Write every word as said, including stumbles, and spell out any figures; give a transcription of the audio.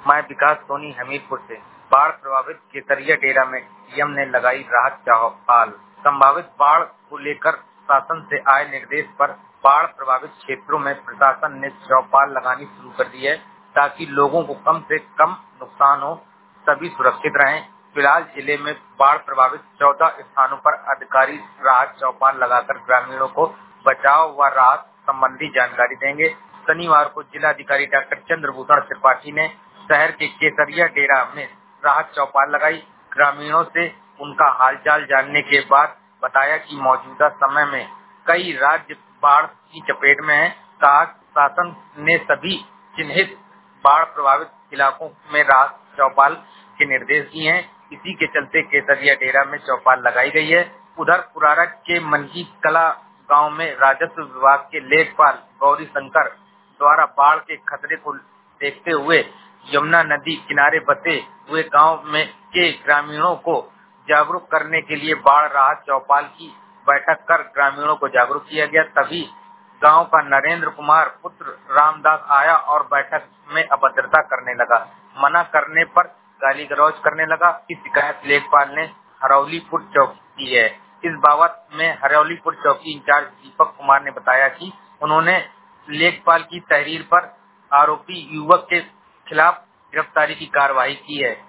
मैं विकास सोनी हमीरपुर से। बाढ़ प्रभावित केसरिया डेरा में सीएम ने लगाई राहत चौपाल। संभावित बाढ़ को लेकर शासन से आए निर्देश पर बाढ़ प्रभावित क्षेत्रों में प्रशासन ने चौपाल लगानी शुरू कर दी है, ताकि लोगों को कम से कम नुकसान हो, सभी सुरक्षित रहें। फिलहाल जिले में बाढ़ प्रभावित चौदह स्थानों पर अधिकारी राहत चौपाल लगाकर ग्रामीणों को बचाव व राहत संबंधी जानकारी देंगे। शनिवार को जिलाधिकारी डॉक्टर चंद्रभूषण त्रिपाठी ने शहर के केसरिया डेरा में राहत चौपाल लगाई। ग्रामीणों से उनका हालचाल जानने के बाद बताया कि मौजूदा समय में कई राज्य बाढ़ की चपेट में है। कहा शासन ने सभी चिन्हित बाढ़ प्रभावित इलाकों में राहत चौपाल के निर्देश दिए हैं। इसी के चलते केसरिया डेरा में चौपाल लगाई गई है। उधर पुरारा के मनकी कला गांव में राजस्व विभाग के लेखपाल गौरी शंकर द्वारा बाढ़ के खतरे को देखते हुए यमुना नदी किनारे बसे हुए गांव में के ग्रामीणों को जागरूक करने के लिए बाढ़ राहत चौपाल की बैठक कर ग्रामीणों को जागरूक किया गया। तभी गांव का नरेंद्र कुमार पुत्र रामदास आया और बैठक में अभद्रता करने लगा। मना करने पर गाली गलौज करने लगा। इस शिकायत लेखपाल ने हरौलीपुर चौकी की है। इस बाबत में हरौलीपुर चौकी इंचार्ज दीपक कुमार ने बताया कि उन्होंने लेखपाल की तहरीर पर आरोपी युवक के खिलाफ गिरफ्तारी की कार्रवाई की है।